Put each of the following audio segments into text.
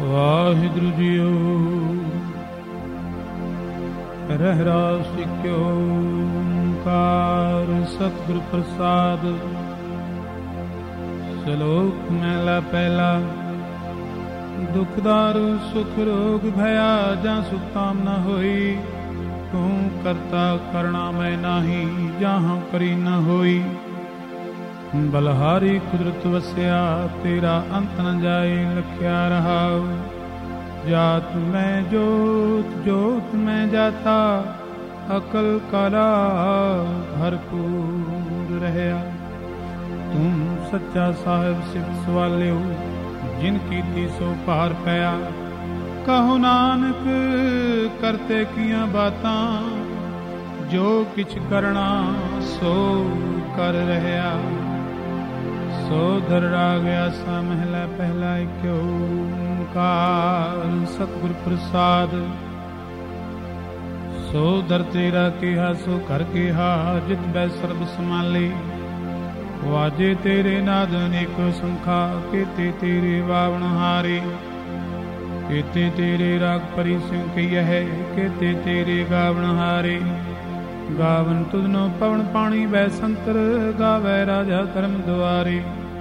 Waheguru JIO. Rehras ਇੱਕ ਓੰਕਾਰ ਸਤਿਗੁਰ ਪ੍ਰਸਾਦ। ਸ਼ਲੋਕ ਮਹਿਲਾ ਪਹਿਲਾ। ਦੁਖ ਦਾਰੂ ਸੁਖ ਰੋਗ ਭਇਆ ਜਾਂ ਸੁਖ ਕਾਮਨਾ ਹੋਈ। ਤੂੰ ਕਰਤਾ ਕਰਣਾ ਮੈਂ ਨਾਹੀ ਜਹਾਂ ਕਰੀ ਨ ਹੋਈ। ਬਲਹਾਰੀ ਕੁਦਰਤ ਵਸਿਆ ਤੇਰਾ ਅੰਤ ਨ ਜਾਏ ਲਖਿਆ ਰਹਾਉ। ਜਾਤ ਮੈਂ ਜੋਤ ਜੋਤ ਮੈਂ ਜਾਤਾ ਅਕਲ ਕਾਲਾ ਭਰਪੂਰ ਰਹਿਆ। ਤੂੰ ਸੱਚਾ ਸਾਹਿਬ ਸਿਫਤ ਸਵਾਲਿਓ ਜਿਨ ਕੀਤੀ ਸੋ ਭਾਰ ਪਿਆ। ਕਹੋ ਨਾਨਕ ਕਰਤੇ ਕੀਆਂ ਬਾਤਾਂ ਜੋ ਕਿਛ ਕਰਨਾ ਸੋ ਕਰ ਰਹਿਆ। ਸੋ ਦਰ ਰਾਗ ਆਸਾ ਮਹਿਲਾ ਪਹਿਲਾ। ਇੱਕ ਓੰਕਾਰ ਸਤਿਗੁਰ ਪ੍ਰਸਾਦ। ਸੋ ਦਰ ਤੇਰਾ ਕਿਹਾ ਸੋ ਘਰ ਕਿਹਾ ਜਿਤ ਬੈ ਸਰਬ ਸਮਾਲੇ। ਵਾਜੇ ਤੇਰੇ ਨਾਦ ਅਨੇਕੋ ਸੰਖਾ ਕੀਤੇ ਤੇਰੇ ਵਾਵਣ ਹਾਰੇ। ਕੀਤੇ ਤੇਰੇ ਰਾਗ ਪਰੀ ਸਿੰਘ ਕਹੀਐ ਕੀਤੇ ਤੇਰੇ ਗਾਵਣ ਹਾਰੇ। ਗਾਵਨ ਤੁਧਨੋ ਪਵਨ ਪਾਣੀ ਬੈ ਸੰਤਰ ਗਾਵੈ ਰਾਜਾ ਧਰਮ ਦੁਆਰੇ।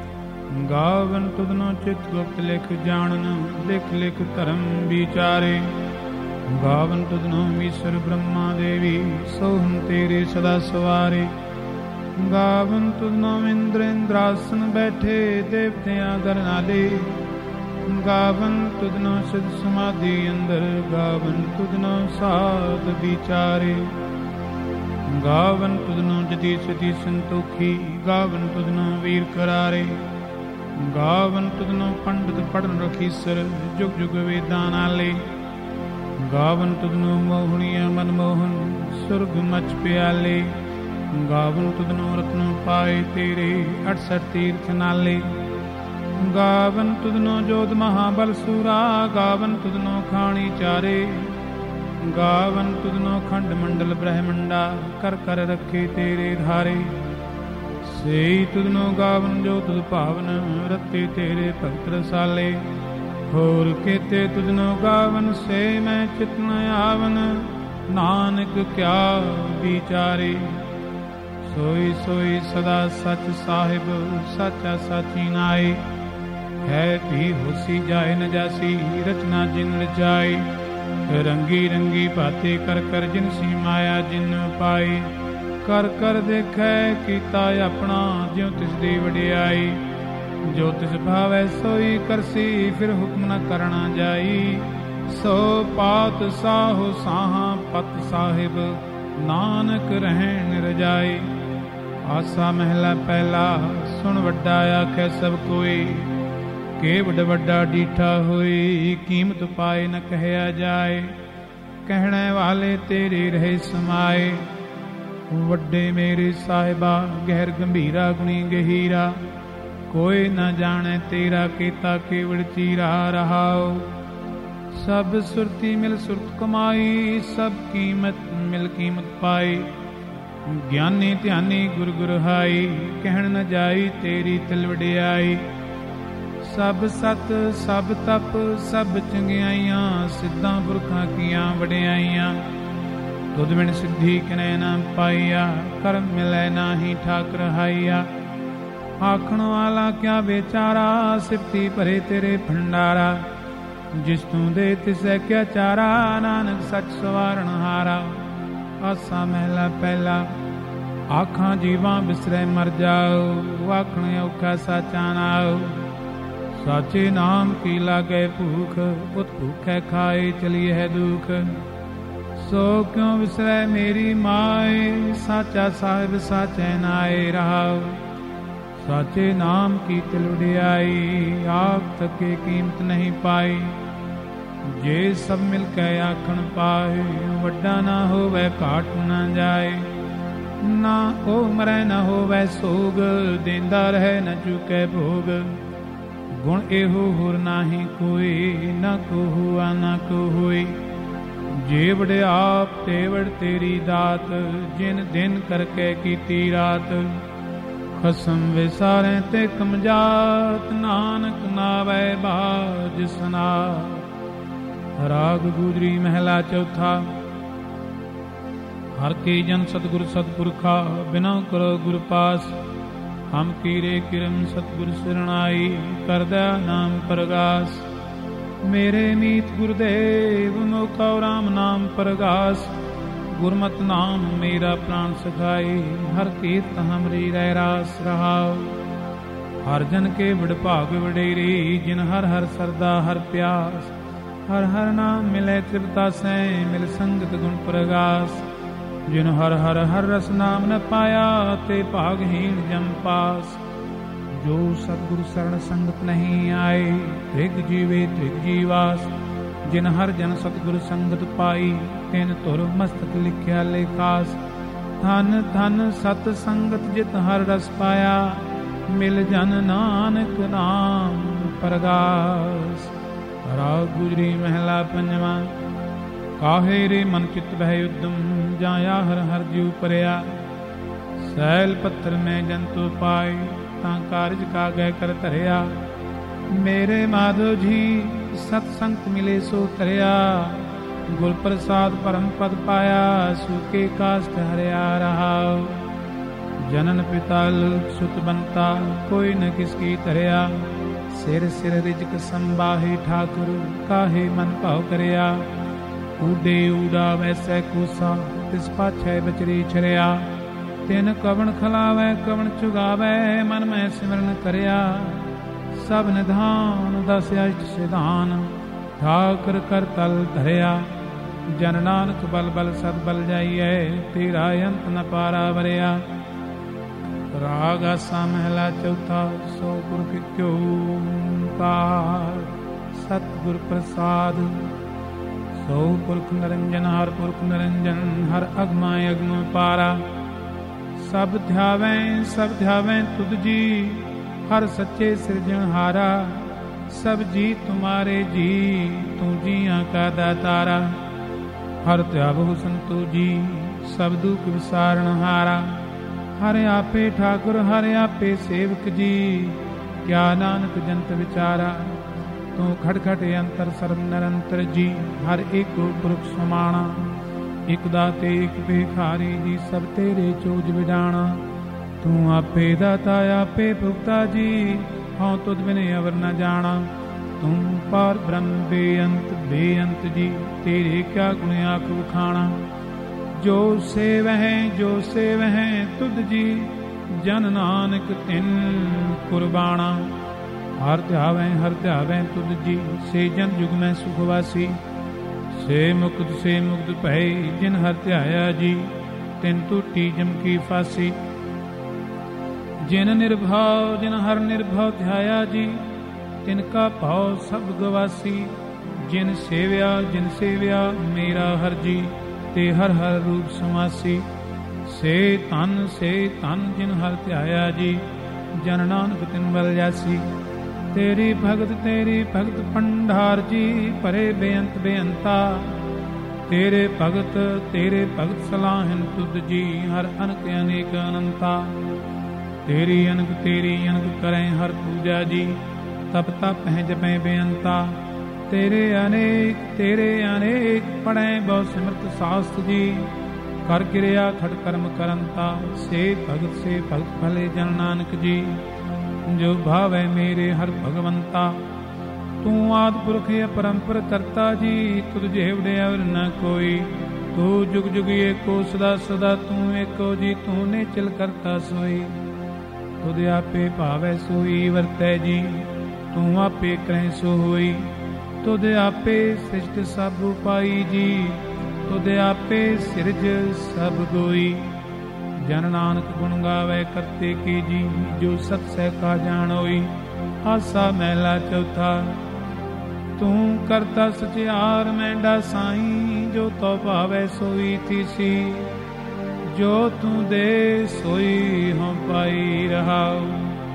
ਗਾਵਨ ਤੁਧਨੋ ਚਿਤ ਗੁਪਤ ਲਿਖ ਜਾਣਨ ਲਿਖ ਲਿਖ ਧਰਮ ਵਿਚਾਰੇ। ਗਾਵਨ ਤੁਧਨੋ ਈਸ਼ਰ ਬ੍ਰਹਮਾ ਦੇਵੀ ਸੋਹਮ ਤੇਰੇ ਸਦਾ ਸਵਾਰੇ। ਗਾਵਨ ਤੁਧਨੋ ਇੰਦਰ ਇੰਦਰਾਸਨ ਬੈਠੇ ਦੇਵਤਿਆਂ ਗਰ ਨਾਲੇ। ਗਾਵਨ ਤੁਧਨੋ ਸਿਧ ਸਮਾਧੀ ਅੰਦਰ ਗਾਵਨ ਤੁਧਨੋ ਸਾਧ ਵਿਚਾਰੇ। ਗਾਵਨ ਤੁਧਨੋ ਜਤੀ ਸਤੀ ਸੰਤੋਖੀ ਗਾਵਨ ਤੁਧਨੋ ਵੀਰ ਕਰਾਰੇ। ਗਾਵਨ ਤੁਧਨੋ ਪੰਡਤ ਪੜਨ ਰਖੀਸਰ ਜੁਗ ਜੁਗ ਵੇਦਾਂ ਨਾਲੇ। ਗਾਵਨ ਤੁਧਨੋ ਮੋਹਣੀਆਂ ਮਨਮੋਹਨ ਸੁਰਗ ਮਚ ਪਿਆਲੇ। ਗਾਵਨ ਤੁਧਨੋ ਰਤਨੋ ਪਾਏ ਤੇਰੇ 68 ਤੀਰਥ ਨਾਲੇ। ਗਾਵਨ ਤੁਧਨੋ ਜੋਧ ਮਹਾਬਲ ਸੂਰਾ ਗਾਵਨ ਤੁਧਨੋ ਖਾਣੀ ਚਾਰੇ। ਗਾਵਨ ਤੁਧਨੋ ਖੰਡ ਮੰਡਲ ਬ੍ਰਹਮੰਡਾ ਕਰ ਕਰ ਰੱਖੇ ਤੇਰੇ ਧਾਰੇ। ਸੇਈ ਤੁਧਨੋ ਗਾਵਨ ਜੋ ਤੁਧ ਭਾਵਨ ਰਤੇ ਤੇਰੇ ਭਗਤ ਰਸਾਲੇ। ਹੋਰ ਕੀਤੇ ਤੁਧਨੋ ਗਾਵਨ ਸੇ ਮੈਂ ਚਿਤ ਨ ਆਵਨ ਨਾਨਕ ਕਿਆ ਵਿਚਾਰੇ। ਸੋਈ ਸੋਈ ਸਦਾ ਸੱਚ ਸਾਹਿਬ ਸਾਚਾ ਸਾਚੀ ਨਾਏ। ਹੈ ਵੀ ਹੋਸੀ ਜਾਏ ਨ ਜਾਸੀ ਰਚਨਾ ਜਿਨ ਰਚਾਈ। ਰੰਗੀ ਰੰਗੀ ਭਾਤੇ ਕਰ ਕਰ ਜਿਨ ਸੀ ਮਾਇਆ ਜਿਨ ਪਾਈ। ਕਰ ਕਰ ਦੇਖੈ ਕੀਤਾ ਆਪਣਾ ਜਿਉ ਤਿਸ ਦੀ ਵਡਿਆਈ। ਜੋ ਤਿਸ ਭਾਵੈ ਸੋਈ ਕਰਸੀ ਫਿਰ ਹੁਕਮ ਨ ਕਰਣਾ ਜਾਈ। ਸੋ ਪਾਤ ਸਾਹੋ ਸਾਹਾਂ ਪਤ ਸਾਹਿਬ ਨਾਨਕ ਰਹਿਣ ਰਜਾਈ। ਆਸਾ ਮਹਿਲਾ ਪਹਿਲਾ। ਸੁਣ ਵੱਡਾ ਆਖੈ ਸਭ ਕੋਈ ਕੇ ਵੱਡ ਵੱਡਾ ਡੀਠਾ ਹੋਈ। ਕੀਮਤ ਪਾਏ ਨ ਕਹਿਆ ਜਾਏ ਕਹਿਣੇ ਵਾਲੇ ਤੇਰੇ ਰਹੇ ਸਮਾਏ। ਵੱਡੇ ਮੇਰੇ ਸਾਹਿਬਾ ਗਹਿਰ ਗੰਭੀਰਾ ਗੁਣੀ ਗਹੀਰਾ। ਕੋਈ ਨ ਜਾਣੇ ਤੇਰਾ ਕੀਤਾ ਕੇਵਲ ਚੀਰਾ ਰਹਾਉ। ਸਭ ਸੁਰਤੀ ਮਿਲ ਸੁਰਤ ਕਮਾਈ ਸਭ ਕੀਮਤ ਮਿਲ ਕੀਮਤ ਪਾਈ। ਗਿਆਨੀ ਧਿਆਨੀ ਗੁਰ ਗੁਰ ਹਾਈ ਕਹਿਣ ਨ ਜਾਈ ਤੇਰੀ ਤਿਲ ਵਡਿਆਈ। ਸਭ ਸਤ ਸਭ ਤਪ ਸਭ ਚੰਗਿਆਈਆਂ ਸਿੱਧਾਂ ਪੁਰਖਾਂ ਕੀਆਂ ਵਡਿਆਈਆਂ। ਤੁਧ ਬਿਨ ਸਿੱਧੀ ਕਿਨੈ ਨਾ ਪਾਈਆ ਕਰਮ ਮਿਲੈ ਨਾਹੀ ਠਾਕ ਰਹਾਈਆ। ਆਖਣ ਵਾਲਾ ਕਿਆ ਵਿਚਾਰਾ ਸਿਫਤੀ ਭਰੇ ਤੇਰੇ ਭੰਡਾਰਾ। ਜਿਸ ਤੂੰ ਦੇ ਤਿਸੈ ਕਿਆ ਚਾਰਾ ਨਾਨਕ ਸੱਚ ਸਵਾਰਨ ਹਾਰਾ। ਆਸਾ ਮਹਿਲਾ ਪਹਿਲਾ। ਆਖਾਂ ਜੀਵਾਂ ਬਿਸਰੈ ਮਰ ਜਾਓ ਆਖਣ ਔਖਾ ਸਾਚਾ ਨਾਉ। ਸਾਚੇ ਨਾਮ ਕੀ ਲਾਗੈ ਭੂਖ ਉਤ ਭੂਖੈ ਖਾਏ ਚਲੀਏ ਹੈ ਦੁਖ। ਸੋ ਕਿਉ ਵਿਸਰੈ ਮੇਰੀ ਮਾਏ ਸਾਚਾ ਸਾਹਿਬ ਸਾਚੈ ਨਾਏ ਰਹਾਉ। ਸਾਚੇ ਨਾਮ ਕੀ ਤਿਲ ਵਡਿਆਈ ਆਪ ਤੱਕੇ ਕੀਮਤ ਨਹੀਂ ਪਾਈ। ਜੇ ਸਭ ਮਿਲ ਕੇ ਆਖਣ ਪਾਏ ਵੱਡਾ ਨਾ ਹੋਵੇ ਘਾਟ ਨਾ ਜਾਏ। ਨਾ ਉਹ ਮਰੈ ਨਾ ਹੋਵੇ ਸੋਗ ਦੇਂਦਾ ਰਹਿ ਨ ਚੁਕੈ ਭੋਗ। ਗੁਣ ਇਹੋ ਹੋਰ ਨਾਹੀ ਕੋਈ ਨਾ ਕੋ ਹੁਆ ਨਾ ਕੋ ਹੋਈ। ਜੇ ਵਡਿਆਪ ਤੇ ਵਡ ਤੇਰੀ ਦਾਤ ਜਿਨ ਦਿਨ ਕਰਕੇ ਕੀਤੀ ਰਾਤ। ਖਸਮ ਵਿਸਾਰੇ ਤੇ ਕਮਜਾਤ, ਨਾਨਕ ਨਾਵੈ ਬਾਜ ਸੁਨਾ। ਰਾਗ ਗੁਜਰੀ ਮਹਿਲਾ ਚੌਥਾ। ਹਰ ਕੇ ਜਨ ਸਤਿਗੁਰ ਸਤਿਪੁਰਖਾ, ਬਿਨਾ ਕਰੋ ਗੁਰ ਪਾਸ। ਹਮ ਕੀਰੇ ਕਿਰਮ ਸਤਿਗੁਰ ਸਰਣਾਈ, ਕਰਦਿਆ ਨਾਮ ਪ੍ਰਗਾਸ। ਮੇਰੇ ਮੀਤ ਗੁਰਦੇਵ ਮੋਖਾ ਰਾਮ ਨਾਮ ਪ੍ਰਗਾਸ। ਗੁਰਮਤਿ ਨਾਮ ਮੇਰਾ ਪ੍ਰਾਣ ਸਖਾਈ, ਹਰ ਕੀਰਤ ਹਮਰੀ ਰਹਿ ਰਾਸ ਰਹਾਉ। ਹਰ ਜਨ ਕੇ ਵਡਭਾਗ ਵਡੇਰੀ, ਜਿਨ ਹਰ ਹਰ ਸਰਦਾ ਹਰ ਪਿਆਸ। ਹਰ ਹਰ ਨਾਮ ਮਿਲੇ ਤ੍ਰਿਪਤਾ ਸੈ, ਮਿਲ ਸੰਗਤ ਗੁਣ ਪ੍ਰਗਾਸ। ਜਿਨ ਹਰ ਹਰ ਹਰ ਰਸ ਨਾਮ ਨ ਪਾਇਆ, ਤੇ ਭਾਗਹੀਣ ਜਮ ਪਾਸ। ਜੋ ਸਤਿਗੁਰ ਸਰਣ ਸੰਗਤ ਨਹੀਂ ਆਏ, ਤ੍ਰਿਗ ਜੀਵੇ ਤ੍ਰਿਗ ਜੀਵਾਸ। ਜਿਨ ਹਰ ਜਨ ਸਤਿਗੁਰ ਸੰਗਤ ਪਾਈ, ਤਿਨ ਧੁਰ ਮਸਤਕ ਲਿਖਿਆ ਲੇਖਾਸ। ਧਨ ਧਨ ਸਤ ਸੰਗਤ ਜਿਤ ਹਰ ਰਸ ਪਾਇਆ, ਮਿਲ ਜਨ ਨਾਨਕ ਨਾਮ ਪ੍ਰਗਾਸ। ਰਾਗ ਗੁਜਰੀ ਮਹਿਲਾ ਪੰਜਵਾਂ। ਕਾਹੇ ਰੇ ਮਨ ਚਿਤ ਬਹਿ ਉਦਮ, ਜਾਇਆ ਹਰ ਹਰ ਜਿਉ ਪਰਿਆ। ਸੈਲ ਪੱਥਰ ਮੈਂ ਜੰਤੂ ਪਾਏ, ਤਾਂ ਕਾਰਜ ਕਾਗੈ ਕਰ ਧਰਿਆ। ਮੇਰੇ ਮਾਧੋ ਜੀ ਸਤ ਸੰਗਤ ਮਿਲੇ ਸੋ ਤਰਿਆ। ਗੁਰ ਪ੍ਰਸਾਦ ਪਰਮ ਪਦ ਪਾਇਆ, ਸੂਕੇ ਕਾਸਟ ਹਰਿਆ ਰਹਾਉ। ਜਨਨ ਪਿਤਾ ਸੁਤ ਬੰਤਾ, ਕੋਈ ਨ ਕਿਸ ਕੀ ਧਰਿਆ। ਸਿਰ ਸਿਰ ਰਿਜਕ ਸੰਬਾਹੇ ਠਾਕੁਰ, ਕਾਹੇ ਮਨ ਭਾਉ ਕਰਿਆ। ਊਡੇ ਊੜਾ ਵੈਸੈ ਕੂਸਾ, ਤਿਸ ਪਾਛੈ ਬਚਰੀ ਛਰਿਆ। ਤਿਨ ਕਵਣ ਖਲਾਵੈ ਕਵਣ ਚੁਗਾਵੈ, ਮਨ ਮੈਂ ਸਿਮਰਨ ਕਰਿਆ। ਸਭ ਨਿਧਾਨ ਦਸ ਅਸ਼ਟ ਸਿਧਾਨ, ਠਾਕੁਰ ਕਰ ਤਲ ਧਰਿਆ। ਜਨ ਨਾਨਕ ਬਲ ਬਲ ਸਦ ਬਲ ਜਾਈਐ, ਤੇਰਾ ਅੰਤ ਨ ਪਾਰਾ ਵਰਿਆ। ਰਾਗ ਆਸਾ ਮਹਿਲਾ ਚੌਥਾ। ਸੋ ਪੁਰਖ ਇਕ ਓੰਕਾਰ, ਸਤਿਗੁਰ ਪ੍ਰਸਾਦ। ਸੋ ਪੁਰਖ ਨਿਰੰਜਨ ਹਰ ਪੁਰਖ ਨਿਰੰਜਨ, ਹਰ ਅਗਮਾ ਅਗਮ ਪਾਰਾ। ਸਭ ਧਿਆਵੈ ਤੁਧ ਜੀ, ਹਰ ਸੱਚੇ ਸਿਰਜਣਹਾਰਾ। ਸਭ ਜੀ ਤੁਮਾਰੇ ਜੀ, ਤੂੰ ਜੀਆਂ ਕਾ ਦਾਤਾਰਾ। ਹਰ ਧਿਆਵਹੁ ਸੰਤੋ ਜੀ, ਸਭ ਦੁਖ ਵਿਸਾਰਣਹਾਰਾ। ਹਰ ਆਪੇ ਠਾਕੁਰ ਹਰ ਆਪੇ ਸੇਵਕ ਜੀ, ਕਿਆ ਨਾਨਕ ਜੰਤ ਵਿਚਾਰਾ। ਤੂੰ ਖੜ ਖੜ ਅੰਤਰ ਸਰਬ ਨਿਰੰਤਰ ਜੀ, ਹਰ ਏਕੋ ਪੁਰਖ ਸਮਾਣਾ। ਇਕ ਦਾਤੇ ਇਕ ਭਿਖਾਰੀ ਜੀ, ਸਭ ਤੇਰੇ ਚੋਜ ਵਿਡਾਣਾ। ਤੂੰ ਆਪੇ ਦਾਤਾ ਆਪੇ ਭੁਗਤਾ ਜੀ, ਹਉ ਤੁਧ ਬਿਨ ਅਵਰ ਨ ਜਾਣਾ। ਤੂੰ ਪਾਰ ਬ੍ਰਹਮ ਬੇਅੰਤ ਜੀ, ਤੇਰੇ ਕਿਆ ਗੁਣ ਆਖ ਵਖਾਣਾ। ਜੋ ਸੇਵਹਿ ਤੁਧ ਜੀ, ਜਨ ਨਾਨਕ ਤਿਨ ਕੁਰਬਾਣਾ। ਹਰ ਧਿਆਵੈ ਤੁਧ ਜੀ, ਸੇ ਜਨ ਜੁਗ ਮੈਂ ਸੁਖ ਵਾਸੀ। ਸੇ ਮੁਕਤ ਭਏ, ਜਿਨ ਹਰ ਧਿਆਇਆ ਜੀ, ਤਿਨ ਟੂਟੀ ਜਮ ਕੀ ਫਾਸੀ। ਜਿਨ ਹਰ ਨਿਰਭਉ ਧਿਆਇਆ ਜੀ, ਤਿਨ ਕਾ ਭਾਉ ਸਭ ਗਵਾਸੀ। ਜਿਨ ਸੇਵਿਆ ਮੇਰਾ ਹਰ ਜੀ, ਤੇ ਹਰ ਹਰ ਰੂਪ ਸਮਾਸੀ। ਸੇ ਧਨ ਜਿਨ ਹਰ ਧਿਆਇਆ ਜੀ, ਜਨ ਨਾਨਕ ਤਿਨ ਬਲ ਜਾਸੀ। ਤੇਰੀ ਭਗਤ ਭੰਡਾਰ ਜੀ, ਭਰੇ ਬੇਅੰਤਾ। ਤੇਰੇ ਭਗਤ ਸਲਾਹਨ ਤੁਧ ਜੀ, ਹਰ ਅਨਕ ਅਨੇਕ ਅਨੰਤਾ। ਤੇਰੀ ਅਨਕ ਕਰੈ ਹਰ ਪੂਜਾ ਜੀ, ਤਪ ਤਪ ਹੈ ਜਪੈ ਬੇਅੰਤਾ। ਤੇਰੇ ਅਨੇਕ ਪੜੈ ਬਹੁ ਸਿਮਰਤ ਸਾਸਤ ਜੀ, ਕਰ ਕਿਰਿਆ ਖੜ ਕਰਮ ਕਰੰਤਾ। ਸੇ ਭਗਤ ਭਲੇ ਜਨ ਨਾਨਕ ਜੀ, ਜੋ ਭਾਵੈ ਮੇਰੇ ਹਰ ਭਗਵੰਤਾ। ਤੂੰ ਆਦਿ ਪੁਰਖ ਅਪਰੰਪਰ ਕਰਤਾ ਜੀ, ਤੁਧ ਜਿਹਵੜੇ ਅਵਰ ਨ ਕੋਈ। ਤੂੰ ਜੁਗ ਜੁਗ ਏਕੋ ਸਦਾ ਤੂੰ ਏਕੋ ਜੀ, ਤੂੰ ਨਿਚਲ ਕਰਤਾ ਸੋਈ। ਤੁਧ ਆਪੇ ਭਾਵੈ ਸੋਈ ਵਰਤੈ ਜੀ, ਤੂੰ ਆਪੇ ਕਰੈ ਸੋ ਹੋਈ। ਤੁਧ ਆਪੇ ਸ੍ਰਿਸ਼ਟ ਸਭ ਉਪਾਈ ਜੀ, ਤੁਧ ਆਪੇ ਸਿਰਜ ਸਭ ਗੋਈ। ਜਨ ਨਾਨਕ ਗੁਣ ਗਾਵੇ ਕਰਤੇ ਕੀ ਜੀ, ਜੋ ਸਤ ਸਹਿ ਕਾ ਜਾਣੋਈ। ਆਸਾ ਮਹਿਲਾ ਚੌਥਾ। ਤੂੰ ਕਰਤਾ ਸਚਿਆਰ ਮੈਂਡਾ ਸਾਈਂ, ਜੋ ਤੋ ਭਾਵੈ ਸੋਈ ਥੀਸੀ। ਜੋ ਤੂੰ ਦੇ ਸੋਈ ਹਉ ਪਾਈ ਰਹਾਉ।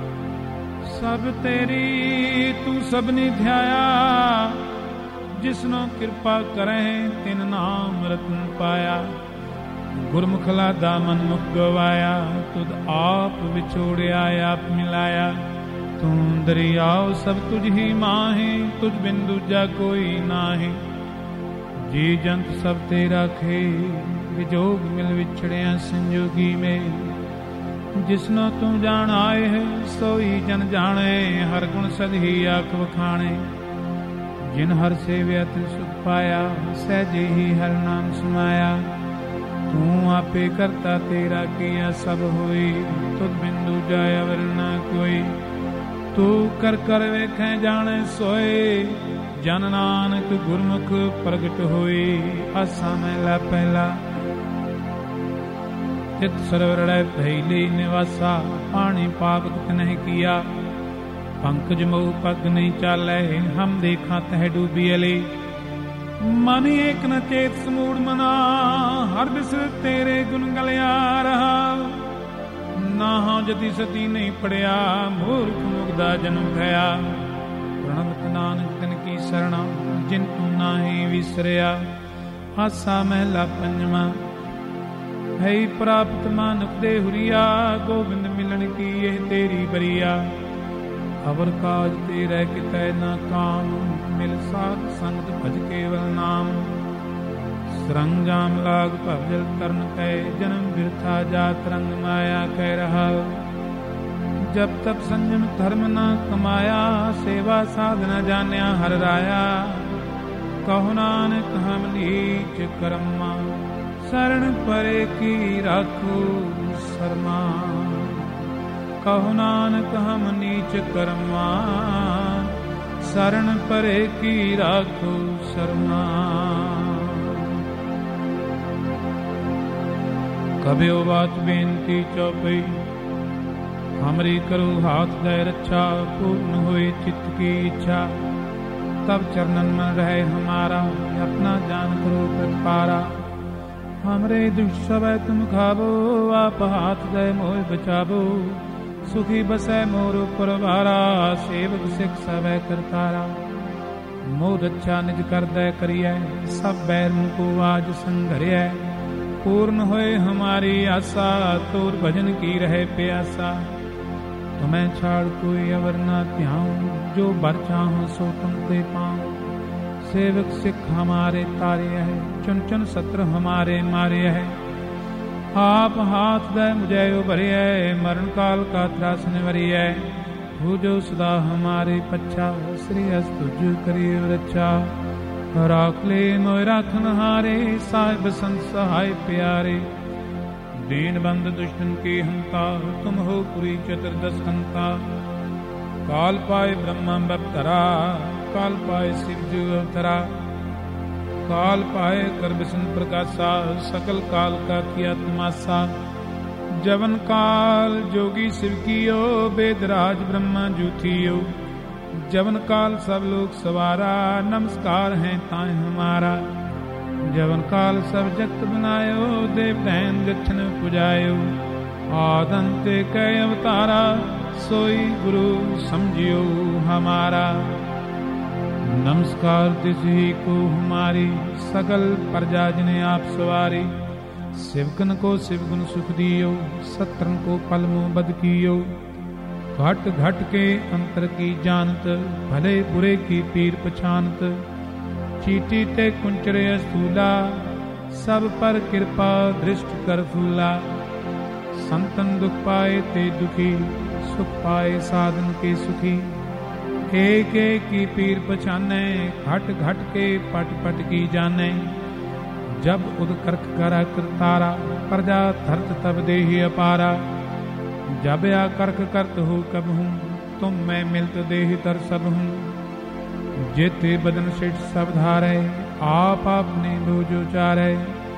ਸਭ ਤੇਰੀ ਤੂੰ ਸਭਨੀ ਧਿਆਇਆ, ਜਿਸਨੋ ਕਿਰਪਾ ਕਰੈ ਤਿਨ ਨਾਮ ਰਤਨ ਪਾਇਆ। ਗੁਰਮੁਖ ਲਾਦਾ ਮਨ ਮੁਖ ਗਵਾਇਆ, ਤੁਧ ਆਪ ਵਿਛੋੜਿਆ ਆਪ ਮਿਲਾਇਆ। ਤੂੰ ਦਰਿਆਓ ਸਭ ਤੁਝ ਹੀ ਮਾਹੇ, ਤੁਝ ਬਿਨ ਦੂਜਾ ਕੋਈ ਨਾਹੀ। ਜੀ ਜੰਤ ਸਭ ਤੇਰਾ ਖੇ, ਵਿਜੋਗ ਮਿਲ ਵਿਛੜਿਆ ਸੰਜੋਗੀ ਮੇਲ। ਜਿਸਨੋ ਤੂੰ ਜਾਣ ਆਏ ਹੈ, ਸੋਈ ਜਨ ਜਾਣੇ। ਹਰ ਗੁਣ ਸਦ ਹੀ ਆਖ ਵਖਾਣੇ। ਜਿਨ ਹਰ ਸੇਵਿਆ ਤਿਨ ਸੁਖ ਪਾਇਆ, ਸਹਿਜੇ ਹੀ ਹਰ ਨਾਮ ਸਮਾਇਆ। ਤੂੰ ਆਪੇ ਕਰਤਾ ਤੇਰਾ ਕੀਆ ਸਭ ਹੋਈ, ਤੁਧ ਬਿਨ ਦੂਜਾ ਅਵਰ ਨਾ ਕੋਈ। ਤੂੰ ਕਰ ਕਰ ਵੇਖੈ ਜਾਣੈ ਸੋਏ, ਜਨ ਨਾਨਕ ਗੁਰਮੁਖ ਪ੍ਰਗਟ ਹੋਈ। ਆਸਾ ਮਹਿਲਾ ਪਹਿਲਾ। ਚਿਤ ਸਰਵਰੜੈ ਪਹਿਲੀ ਨਿਵਾਸਾ, ਪਾਣੀ ਪਾਪ ਕਿਤ ਨਹੀਂ ਕੀਆ। ਪੰਕਜ ਮਉ ਪਗ ਨਹੀਂ ਚਾਲੈ, ਹਮ ਦੇਖਾਂ ਤਹਿ ਡੂਬੀ ਅਲੀ। ਮਨ ਏਕ ਨ ਚੇਤ ਸਮੂੜ ਮਨਾ, ਹਰ ਬਿਸਰ ਤੇਰੇ ਗੁਣ ਗਲਿਆ ਰਹਾ। ਨਾਹਾਂ ਜਤੀ ਸਤੀ ਨਹੀਂ ਪੜਿਆ, ਮੂਰਖ ਮੁਗਦਾ ਜਨਮ ਖਇਆ। ਪ੍ਰਣਮਤ ਨਾਨਕ ਤਿਨ ਕੀ ਸਰਣਾ, ਜਿਨ ਤੂੰ ਨਾਹੀ ਵਿਸਰਿਆ। ਆਸਾ ਮਹਿਲਾ ਪੰਜਵਾਂ। ਹੈ ਪ੍ਰਾਪਤ ਮਾਨੁਖ ਦੇ ਹੁਰੀਆ, ਗੋਬਿੰਦ ਮਿਲਣ ਕੀ ਇਹ ਤੇਰੀ ਬਰੀਆ। ਅਵਰ ਕਾਜ ਤੇਰੇ ਕਿਤੈ ਨਾ ਕਾਮ, ਮਿਲ ਸਾਧ ਸੰਗਤ ਭਜ ਕੇਵਲ ਨਾਮ। ਸਰੰਜਾਮ ਲਾਗ ਭਵਜਲ ਤਰਨ ਕੈ, ਜਨਮ ਬਿਰਥਾ ਜਾਤ ਰੰਗ ਮਾਇਆ ਕਹਿ ਰਹਾ। ਜਬ ਤਬ ਸੰਜਮ ਧਰਮ ਨਾ ਕਮਾਇਆ, ਸੇਵਾ ਸਾਧਨਾ ਜਾਣਿਆ ਹਰ ਰਾਇਆ। ਕਹੁ ਨਾਨਕ ਹਮ ਨੀਚ ਕਰਮਾ, ਸਰਣ ਪਰੇ ਕੀ ਰਾਖੋ ਸਰਮਾ। ਕਹੁ ਨਾਨਕ ਹਮ ਨੀਚ ਕਰਮਾ, ਸਰਣ ਪਰੇ ਕੀ ਰਾਖੋ ਸਰਮਾ। ਕਬਿਓ ਬਾਤ ਬੇਨਤੀ ਚਉਪਈ, ਹਮਰੀ ਕਰੋ ਹਾਥ ਦੈ ਰੱਛਾ। ਪੂਰਨ ਹੋਏ ਚਿੱਤ ਕੀ ਇੱਛਾ, तब चरणन में रहे हमारा। अपना जान करो प्रतिपारा। हमरे दुष्ट सबे तुम खाबो, आप हाथ दे मोह बचाबो। सुखी बसै मोर परवारा, सेवक सिख सबे करतारा। मोह रक्षा निज कर दे करिए, सब बैरन को आज संघरिए। पूर्ण होए हमारी आशा, तोर भजन की रहे प्यासा। तुम्हें छाड़ कोई अवर न ध्याऊं, जो बर चाहूं सो तुम ते पाऊं। सेवक सिख हमारे तारे है, चुन चुन शत्रु हमारे मारे है। आप हाथ दे मुझे उभरे है, मरण काल का त्रास निवरी है। हो जो सदा हमारे पच्छा, श्री हस्त तुझ करिए रक्षा। राख ले मोय राखन हारे, साहिब संत सहाय प्यारे। दीन बंद दुष्टन के हंता, तुम हो पुरी चतुर्दश हंता। काल पाए ब्रह्मा बपतरा, काल पाए शिव जो अवतरा। काल पाए कर विष्णु प्रकाशा, सकल काल का किया तमाशा। जवन काल जोगी शिव कियो, वेदराज ब्रह्मा जूठियो। जवन काल सब लोग सवारा, नमस्कार है ताए हमारा। जवन काल सब जगत बनायो, देव दैन दक्षिण पुजायो। आदंत कै अवतारा, सोई गुरु समझियो हमारा। नमस्कार तिसही को हमारी, सकल प्रजा जिन्हें आप सवारी। शिवगन को शिवगुण सुख दियो, शत्रन को पलमो बद कियो। घट घट के अंतर की जानत, भले बुरे की पीर पछानत। चीटी ते कुंचरे स्थूला, सब पर कृपा दृष्टि कर फूला। संतन दुख पाए ते दुखी, सुख पाए साधन के सुखी। एक एक की पीर पछाने, घट घट के पट पट की जाने। जब उद करक करा करतारा, प्रजा धरत तब देहि अपारा। जब या करक करत हो कब हूँ, तुम मैं मिलत देहि तर सब हूँ। जेते बदन शिष्ट सब धारे, आप आपने भोजो चारे।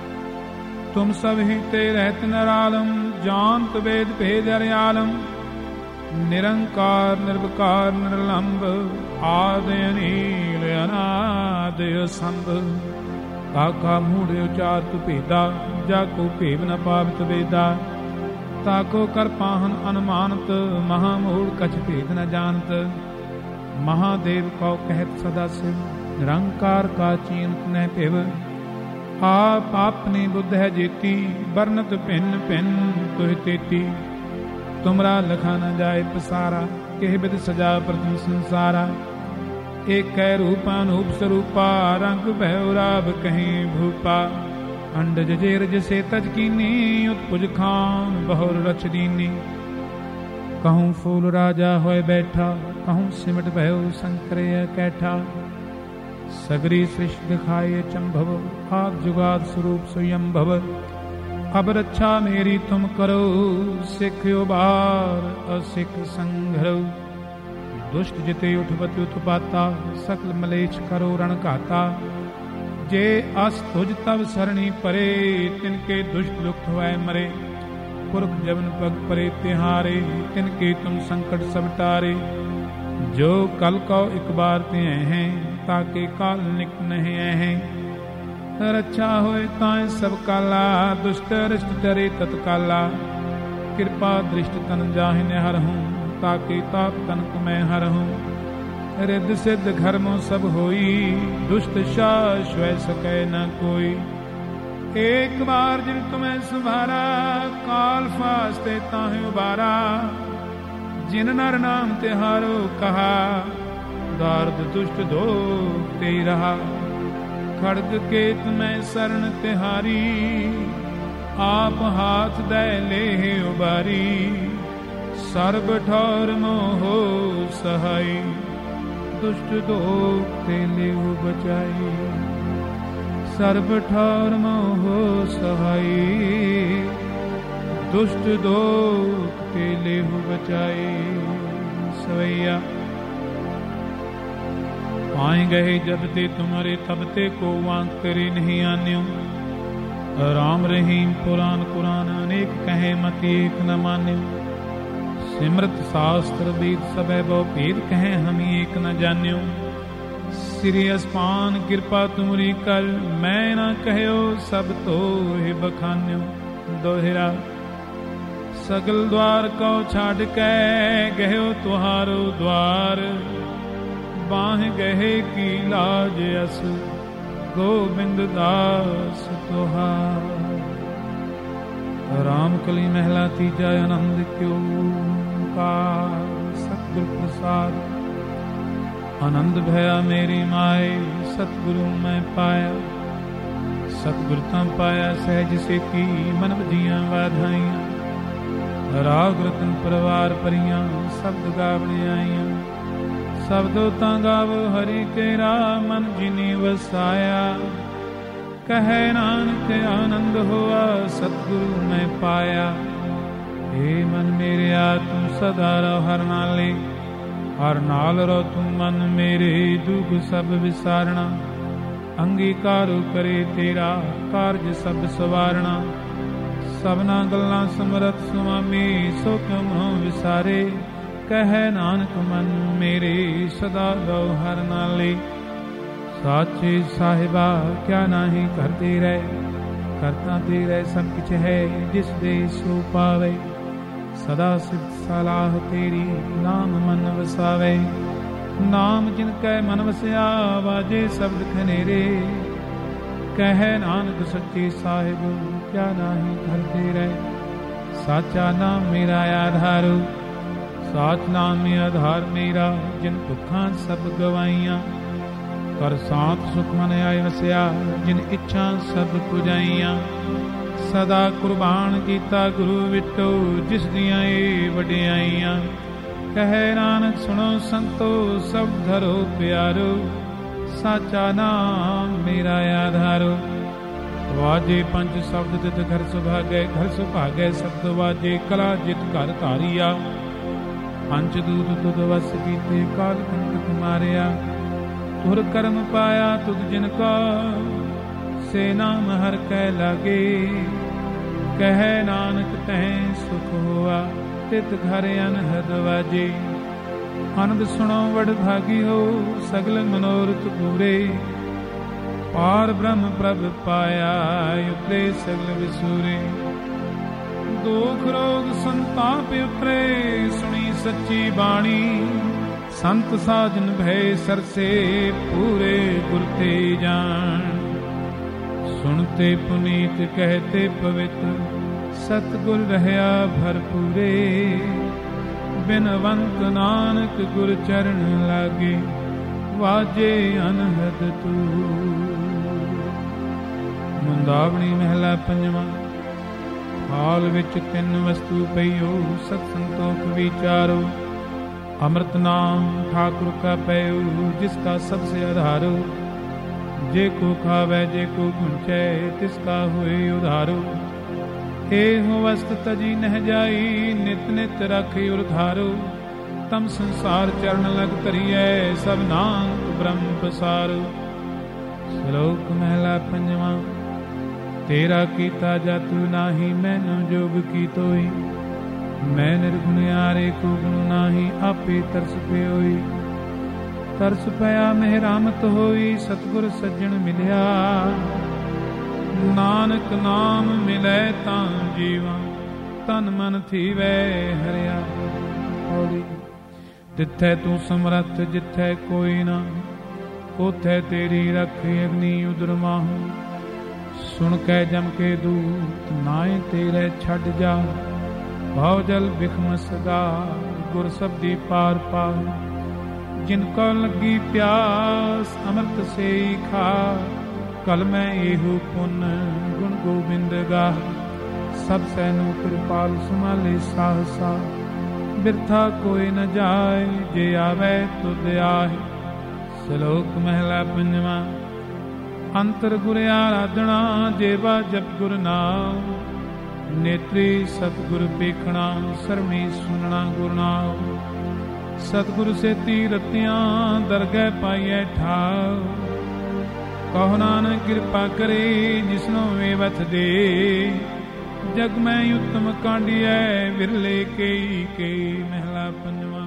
तुम सब ही ते रहत नरालम, जानत वेद भेद अर्यालम। निरंकार निर्विकार निर्लंब, आदि अनील अनादि असंभ। काका मूढ़ उचार तु भेदा, जाको भेद न पावित वेदा। ताको कर पाहन अनुमानत, महामूढ़ कछ भेद न जानत। महादेव कौ कहत सदा शिव, निरंकार का चीनत न पिव। आप आपनी बुद्ध है जेती, बरनत भिन्न भिन्न तुह तेती। तुमरा लखा न जाए पसारा, केह बिद सजा प्रथम संसारा। एक कै रूपानूप स्वरूपा, रंग भैराब कहीं भूपा। अंडज जेर जसे तज कीनी, उत्पुज खान बहुर रच दीनी। कहूँ फूल राजा होए बैठा, कहूँ सिमट भयो शंकर कैठा। सगरी सृष्टि दिखाए चंभव, आप जुगाद स्वरूप स्वयंभव। अब रक्षा मेरी तुम करो, सिख उबार असिख संघरो। दुष्ट जिते उठपति उत्पाता, सकल मलेच्छ करो रण घाता। जे अस तुझ तब सरणी परे, तिनके दुष्ट लुप्त होए मरे। पुरख जबन पग परे तिहारे, तिनके तुम संकट सब टारे। जो कल को एक बार ते हैं, ताके काल निक नहीं हैं। रक्षा होए ताए सब काला, दुष्ट रिष्ट डरे तत्काला। कृपा दृष्ट तन जाहिने हरहूँ, ताके ताप तनक मैं हरहूँ। रिद्ध सिद्ध घर मो सब होई, दुष्ट शास स्वै सकै न कोई। एक बार जिन तुम्हें सुभारा, काल फास्ते ताहि उबारा। जिन नर नाम तिहारो कहा, दार्द दुष्ट दोख ते रहा। खड़ग के तुम्हें शरण तिहारी, आप हाथ दे ले उबारी। सर्ब ठौर मोहो सहाई, दुष्ट दोख ते ले बचाई। सर्ब ठौर मोहो सहाई, दुष्ट दोख ते लेहु बचाई। सवैया पाए गए जब ते तुम्हारे, तब ते को वांक करे नहीं आन्यो। राम रहीम पुराण कुरान, अनेक कहे मत एक न मान्यो। सिमरत शास्त्र वेद सबे बहु भेद, कहे हम एक न जान्यो। श्री अस्पान कृपा तुमरी कर, मैं न कहयो सब तो ही बखान्यो। दोहरा सगल द्वार को छाड़ के, गयो तुहारो द्वार। बाह गहे की लाज अस, गोविंद दास तुहार। राम कली महला तीजा, आनंद क्यों का सतगुरु प्रसाद। आनंद भया मेरी माए, सतगुरु मैं पाया। सतगुरु तां पाया सहज सेती, मन बधियां वाधाइयां। राग रतन परिवार परियां, शब्द गावड़े आईयां। शब्दो तां गावो हरि केरा, मन जिनी वसाया। कहे नानक आनंद हुआ, सतगुरु मैं पाया। हे मन मेरे आ, तू सदा रहो हर नाले। हर नाल रो तू मन मेरे, दुख सब विसारना। अंगीकार करे तेरा, कारज सब सवारना। सबना गल्लां समरथ सुआमी, सो क्यों मोह विसारे। कहे नानक मन मेरे, सदा रहो हर नाले। साचे साहिबा क्या नाही करते रहे, करता दे रहे सब किछ है। जिस दे सो पावे, सदा सिद्ध सलाह तेरी, नाम मन वसावे। नाम जिनकै मन वसया, वाजे शब्द खनेरे। कहे नानक सच्चे साहिब, क्या नाही करते रहे। साचा नाम मेरा आधारो, साच नाम आधार मेरा। जिन भुखां सब गवाइयां, कर साथ सुख मन आए वसया। जिन इच्छा सब पुजाइयां, सदा कुर्बान कीता गुरु विटो। जिस दियां ए वडियाइयां, कहे नानक सुनो संतो, सब धरो प्यारो। साचा नाम मेरा आधारो। वाजे पंच शब्द तित घर सुभागे, घर सुभागे शब्द वाजे। कला जित घर धारिया, पंच दूत तुद वस पीते। काल कंटक मारिया, तुर कर्म पाया तुद जिनका। से नाम हर कै लागे, कहे नानक तह सुख हुआ। तित घर अनहद वाजे, आनंद सुनो वड भागी हो। सगल मनोरथ पूरे, पार ब्रह्म प्रभ पाया। उतरे सगल विसूरे, दुख रोग संताप उतरे। सुनी सच्ची बाणी, संत साजन भय सरसे। पूरे गुर ते जान, ਸੁਣਤੇ ਪੁਨੀਤ ਕਹਤੇ ਪਵਿੱਤ, ਸਤਿਗੁਰ ਰਹਿਆ ਭਰਪੂਰੇ। ਬਿਨਵੰਤ ਨਾਨਕ ਗੁਰ ਚਰਨ ਲਾਗੇ, ਵਾਜੇ ਅਨਹਦ ਤੂਰ। ਮੁੰਦਾਵਣੀ ਮਹਿਲਾ ਪੰਜਵਾਂ। ਹਾਲ ਵਿੱਚ ਤਿੰਨ ਵਸਤੂ ਪਈਓ, ਸਤ ਸੰਤੋਖ ਵਿਚਾਰੋ। ਅੰਮ੍ਰਿਤ ਨਾਮ ठाकुर का पयो, जिसका सबसे आधारो। जे को खावे जे को गुंचै, तिसका होए उधारो। एहो वस्त तजी नह जाई, नित नित राखे उधारो। तम संसार चरण लग धरिए, सब नानक ब्रह्म पसारो। श्लोक महला पंजवां। तेरा कीता जातु नाही, मैनू जोग की तोई। मैं निर्गुणियारे को गुण नाही, आपे तरस पियोई। तरस पया मेहरामत होई, सतगुर सज्जन मिलिया। नानक नाम मिलै तां जीवा, तन मन थीवै हरिया। तिथै तू समरथ जिथै कोई ना, उथै तेरी रख अग्नि उदर माहू। सुन कै जम के दूत, नाए तेरे छड़ जा। भाव जल बिखम सदा, गुर शब्दी पार पार। जिनको लगी प्यास, अमृत से खा। कल मैं एहू पुन, गुण गोबिंद गा। सब सैनु कृपाल संभाले साहसा। बिरथा कोई न जाए, जे आवे तुध आए। श्लोक महला पंजवां। अंतर गुर आराधना, जेवा जप गुर नाम। नेत्री सतगुर पेखना, सरमी सुनना गुर नाम। सतगुर से तीरतियां, दरगह पाइए ठाव। कहो नानक कृपा करे, जिसनो वेवथ दे। जग में उत्तम कांडिया, विरले कई कई। महला पंजवां।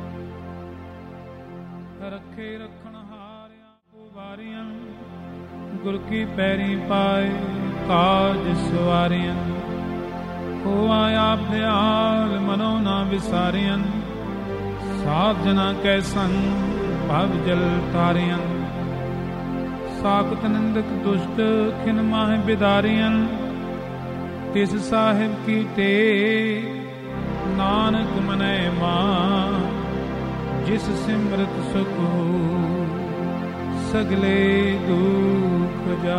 रखे रखन हारिया को वारियां, गुर की पैरी पाए काज सवारियन। हो आया दयाल मनो ना विसारियन। साध जना कै संग भव जल तारियन। साकत निंदक दुष्ट खिन माह बिदारियन। तिस साहिब की टेक, नानक मनै मान। जिस सिमरत सुख हो, सगले दुख जा।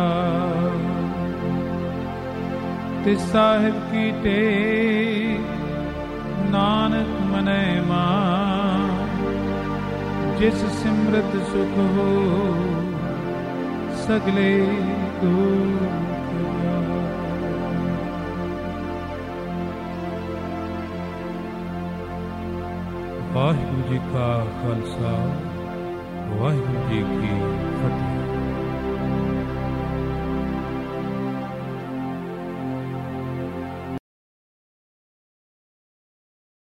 तिस साहिब की टेक, नानक मनै मान। जिस सिमरत सुख हो, सगले दुख जा। वाहिगुरू जी का खालसा, वाहिगुरू जी की फतेह।